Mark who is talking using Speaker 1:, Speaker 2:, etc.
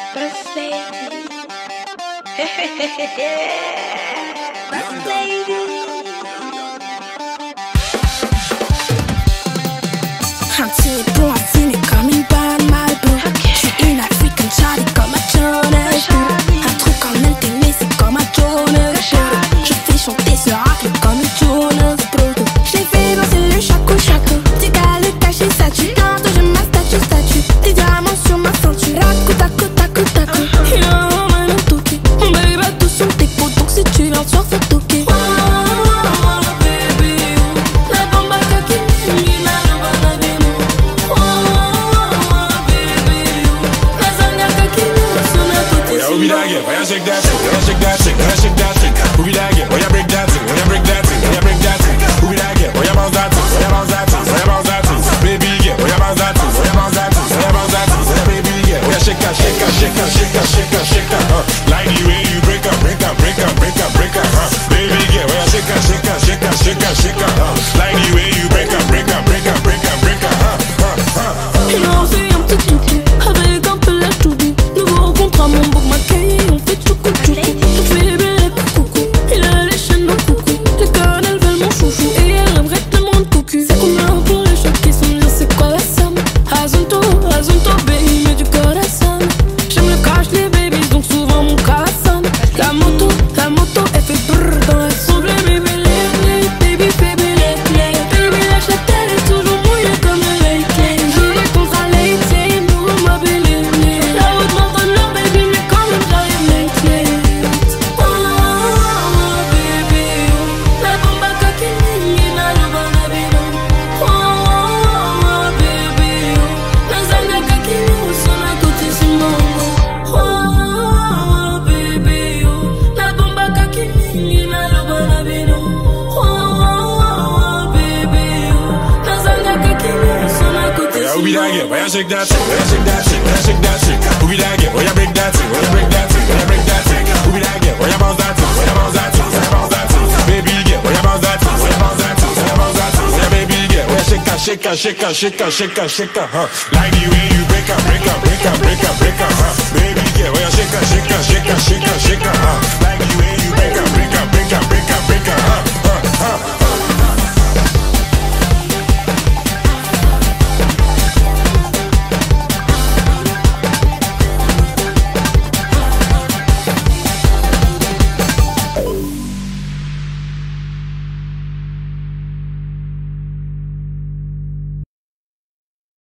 Speaker 1: Boss lady. Boss lady.
Speaker 2: Un tiré pour un fumer comme une bonne Malboro. J'suis une African Charlie comme un Jonas. Un truc en LTV c'est comme un Jonas. Je fais chanter ce rap comme un Jonas Brodo. J'l'ai fait danser le chaco chaco. Petit gars le caché ça tue. Bientôt j'ai ma statue. Des diamants sur ma ceinture. Taco taco taco taco. Il a un man en toqué. On baby va tout sur tes potes. Donc si tu viens sur faut toquer.
Speaker 3: Who be that girl? Why you shake that thing? Why you shake that thing? Why you shake that thing? Who be that girl? Why you break that thing? Why you break that thing? Why you break that thing? Who be that girl? Why you bounce that thing? Why you bounce that thing? Why you bounce that thing? Baby girl, why you bounce that thing? Why you bounce that thing? Why you bounce that thing? Baby girl, why you shake that, shake that, shake that, shake that, shake that, shake that? Like the way you break up, break up, break up, break up, break up. Baby girl, why you shake that, shake that, shake that, shake that, shake that? Like the way you break up, break up, break up, break up, break up.
Speaker 2: Il a osé un petit toutou avec un peu la toubou. Nouveau contrat, mon bouc m'a caillé, on fait tchoukou tchoukou. Je fais bébé coucou, il a les chaînes dans le coucou. Les connes elles veulent mon chouchou et elles aimeraient tellement de cocu. C'est combien pour les choquer sans me dire c'est quoi la somme. Azonto, baby, mais du corazon. J'aime le cash, les babies, donc souvent mon corazon. La moto, elle fait brrr dans la sombre. Baby, baby, baby, baby, lâche la tête, elle est toujours mouillée comme le lait.
Speaker 3: Who be that girl? Why you shake that thing? Why you shake that thing? Why you shake that thing? Who be that girl? Why you break that thing? Why you break that thing? Why you break that thing? Who be that girl? Why you bounce that thing? Why you bounce that thing? Why you bounce that thing? Baby girl, why you bounce that thing? Why you bounce that thing? Why you bounce that thing? Yeah, baby girl, why you shake that, shake that, shake that, shake that, shake that, shake that? Like the way you break up, break up, break up, break up, break up. Baby girl, why you shake that, shake that, shake that, shake that, shake that? Like the way you break up, break up, break up, break up, break up.